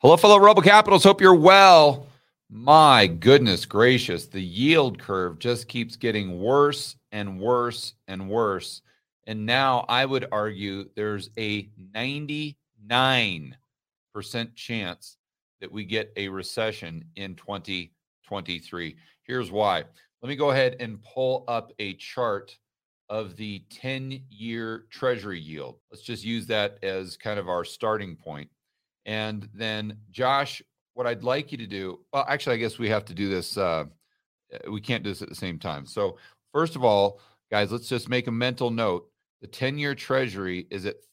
Hello, fellow Rebel Capitals. Hope you're well. My goodness gracious, the yield curve just keeps getting worse and worse and worse. And now I would argue there's a 99% chance that we get a recession in 2023. Here's why. Let me go ahead and pull up a chart of the 10-year Treasury yield. Let's just use that as kind of our starting point. And then, Josh, what I'd like you to do, well, actually, I guess we have to do this. We can't do this at the same time. So first of all, guys, let's just make a mental note. The 10-year Treasury is at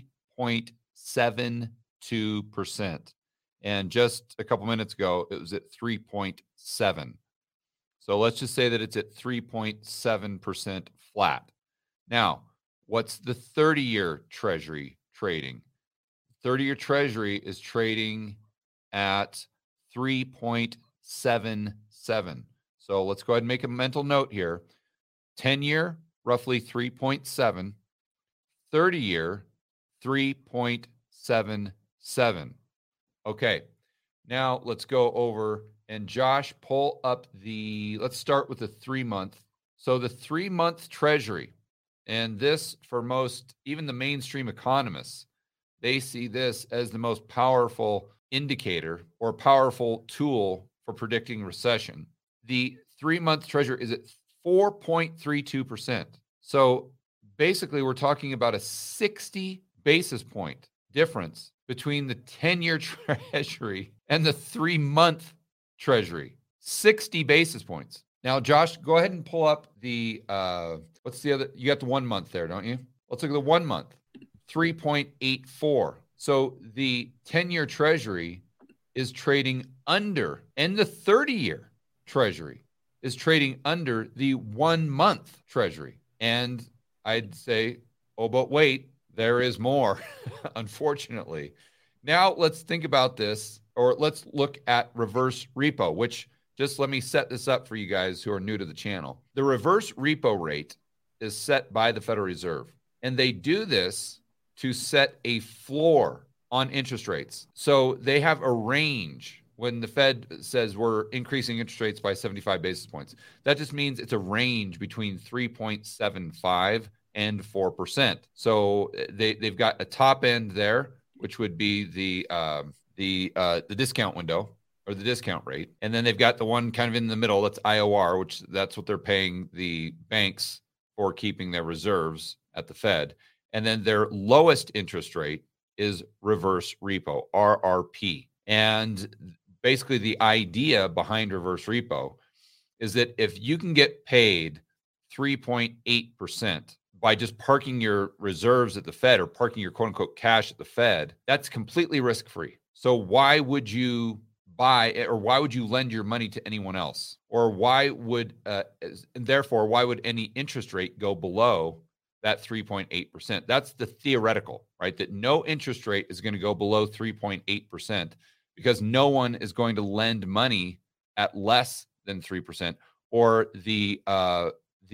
3.72%. And just a couple minutes ago, it was at 3.7. So let's just say that it's at 3.7% flat. Now, what's the 30-year Treasury trading? 30-year Treasury is trading at 3.77. So let's go ahead and make a mental note here. 10-year, roughly 3.7. 30-year, 3.77. Okay, now let's go over and Josh, pull up let's start with the 3-month. So the 3-month Treasury, and this for most, even the mainstream economists, they see this as the most powerful indicator or powerful tool for predicting recession. The 3-month Treasury is at 4.32%. So basically, we're talking about a 60 basis point difference between the 10-year Treasury and the 3-month Treasury. 60 basis points. Now, Josh, go ahead and pull up the, what's the other? You got the 1 month there, don't you? Let's look at the 1 month. 3.84. So the 10-year Treasury is trading under, and the 30-year Treasury is trading under the 1 month Treasury. And I'd say, oh, but wait, there is more, unfortunately. Now let's think about this, or let's look at reverse repo, which just let me set this up for you guys who are new to the channel. The reverse repo rate is set by the Federal Reserve, and they do this to set a floor on interest rates. So they have a range. When the Fed says we're increasing interest rates by 75 basis points, that just means it's a range between 3.75 and 4%. So they've got a top end there, which would be the discount window or the discount rate. And then they've got the one kind of in the middle, that's IOR, which that's what they're paying the banks for keeping their reserves at the Fed. And then their lowest interest rate is reverse repo, RRP. And basically the idea behind reverse repo is that if you can get paid 3.8% by just parking your reserves at the Fed or parking your quote unquote cash at the Fed, that's completely risk-free. So why would you buy or why would you lend your money to anyone else? Or why would, therefore, why would any interest rate go below that 3.8%? That's the theoretical, right? That no interest rate is going to go below 3.8% because no one is going to lend money at less than 3%. Or I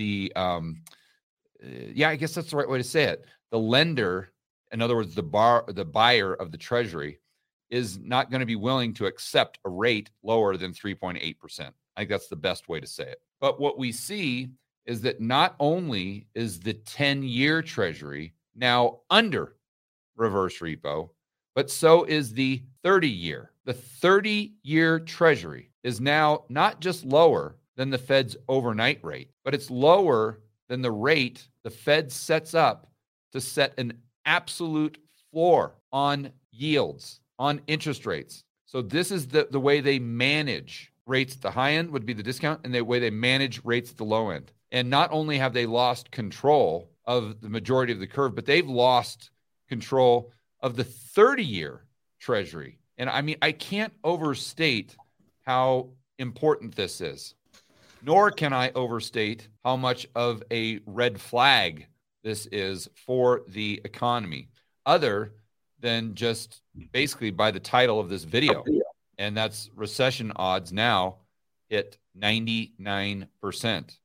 guess that's the right way to say it. The lender, in other words, the buyer of the Treasury, is not going to be willing to accept a rate lower than 3.8%. I think that's the best way to say it. But what we see is that not only is the 10-year Treasury now under reverse repo, but so is the 30-year. The 30-year Treasury is now not just lower than the Fed's overnight rate, but it's lower than the rate the Fed sets up to set an absolute floor on yields, on interest rates. So this is the way they manage rates at the high end would be the discount, and the way they manage rates at the low end. And not only have they lost control of the majority of the curve, but they've lost control of the 30-year Treasury. And I mean, I can't overstate how important this is, nor can I overstate how much of a red flag this is for the economy, other than just basically by the title of this video. And that's recession odds now hit 99%.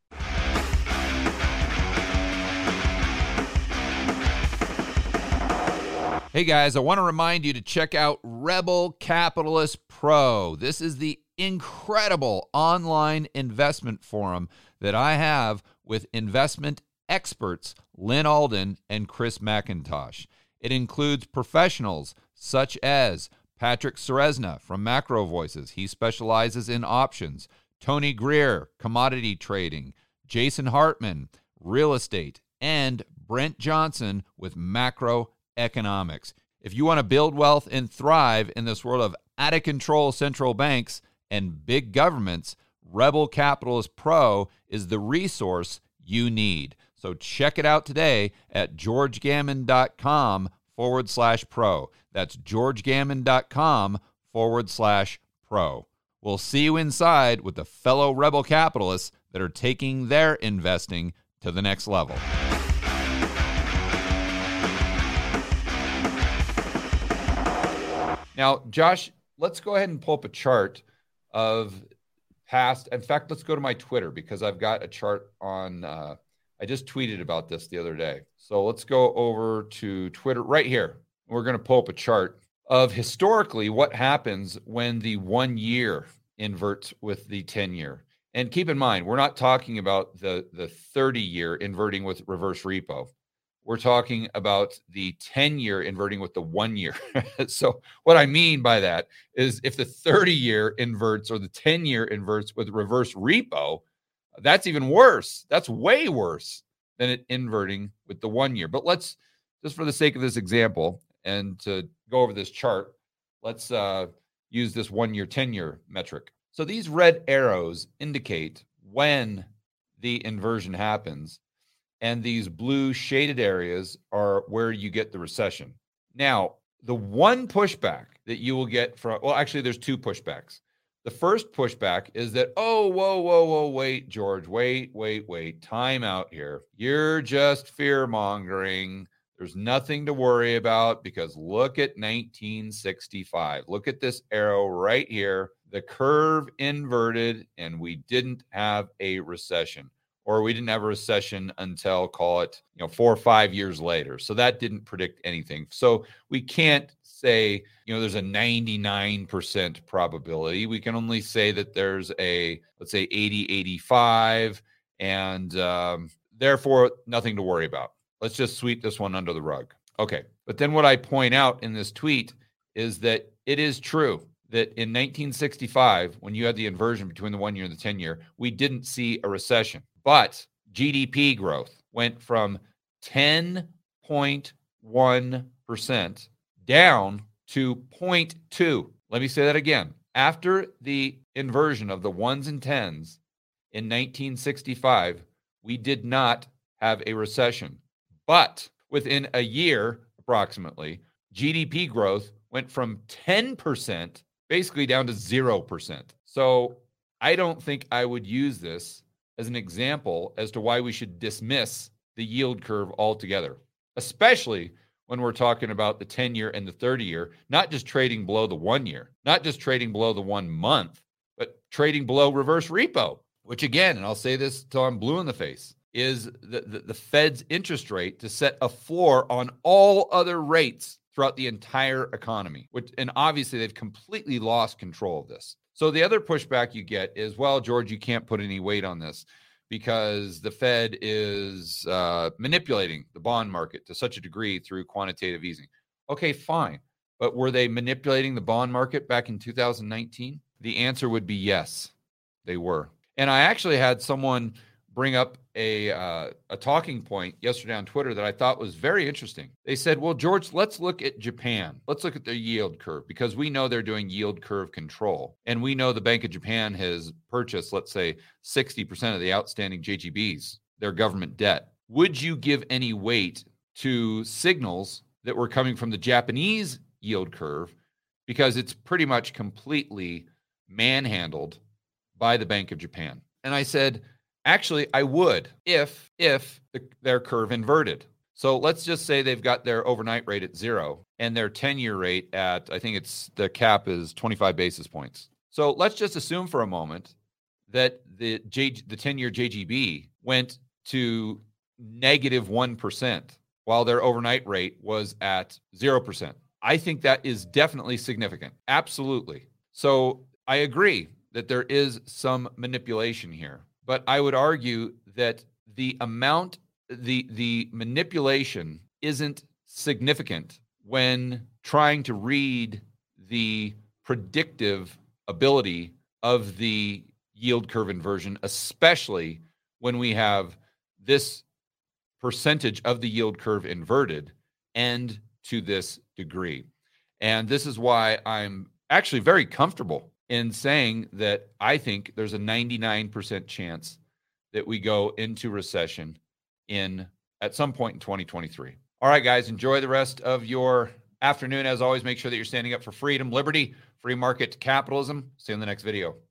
Hey guys, I want to remind you to check out Rebel Capitalist Pro. This is the incredible online investment forum that I have with investment experts Lynn Alden and Chris McIntosh. It includes professionals such as Patrick Ceresna from Macro Voices. He specializes in options. Tony Greer, commodity trading. Jason Hartman, real estate. And Brent Johnson with macroeconomics. If you want to build wealth and thrive in this world of out-of-control central banks and big governments, Rebel Capitalist Pro is the resource you need. So check it out today at georgegammon.com/pro. That's georgegammon.com/pro. We'll see you inside with the fellow Rebel capitalists that are taking their investing to the next level. Now, Josh, let's go ahead and pull up a chart of past. In fact, let's go to my Twitter because I've got a chart on. I just tweeted about this the other day. So let's go over to Twitter right here. We're going to pull up a chart of historically what happens when the 1 year inverts with the 10-year. And keep in mind, we're not talking about the 30-year inverting with reverse repo. We're talking about the 10-year inverting with the 1 year. So what I mean by that is if the 30-year inverts or the 10-year inverts with reverse repo, that's even worse. That's way worse than it inverting with the 1 year. But let's, just for the sake of this example and to go over this chart, let's use this 1 year, 10-year metric. So these red arrows indicate when the inversion happens. And these blue shaded areas are where you get the recession. Now, the one pushback that you will get from, well, actually, there's two pushbacks. The first pushback is that, oh, whoa, wait, George, wait, time out here. You're just fear-mongering. There's nothing to worry about because look at 1965. Look at this arrow right here. The curve inverted, and we didn't have a recession. Or we didn't have a recession until, call it, 4 or 5 years later. So that didn't predict anything. So we can't say, there's a 99% probability. We can only say that there's a, let's say 80, 85, and therefore nothing to worry about. Let's just sweep this one under the rug. Okay. But then what I point out in this tweet is that it is true that in 1965, when you had the inversion between the 1 year and the 10-year, we didn't see a recession. But GDP growth went from 10.1% down to 0.2. Let me say that again. After the inversion of the ones and tens in 1965, we did not have a recession. But within a year, approximately, GDP growth went from 10% basically down to 0%. So I don't think I would use this as an example as to why we should dismiss the yield curve altogether, especially when we're talking about the 10-year and the 30-year, not just trading below the 1 year, not just trading below the 1 month, but trading below reverse repo, which again, and I'll say this till I'm blue in the face, is the Fed's interest rate to set a floor on all other rates throughout the entire economy, and obviously they've completely lost control of this. So the other pushback you get is, well, George, you can't put any weight on this because the Fed is manipulating the bond market to such a degree through quantitative easing. Okay, fine. But were they manipulating the bond market back in 2019? The answer would be yes, they were. And I actually had someone bring up a talking point yesterday on Twitter that I thought was very interesting. They said, well, George, let's look at Japan. Let's look at their yield curve because we know they're doing yield curve control. And we know the Bank of Japan has purchased, let's say, 60% of the outstanding JGBs, their government debt. Would you give any weight to signals that were coming from the Japanese yield curve because it's pretty much completely manhandled by the Bank of Japan? And I said, actually, I would if their curve inverted. So let's just say they've got their overnight rate at 0 and their 10-year rate at, I think it's the cap is 25 basis points. So let's just assume for a moment that the 10-year JGB went to negative 1% while their overnight rate was at 0%. I think that is definitely significant. Absolutely. So I agree that there is some manipulation here, but I would argue that the manipulation isn't significant when trying to read the predictive ability of the yield curve inversion, especially when we have this percentage of the yield curve inverted and to this degree. And this is why I'm actually very comfortable in saying that I think there's a 99% chance that we go into recession at some point in 2023. All right, guys, enjoy the rest of your afternoon. As always, make sure that you're standing up for freedom, liberty, free market capitalism. See you in the next video.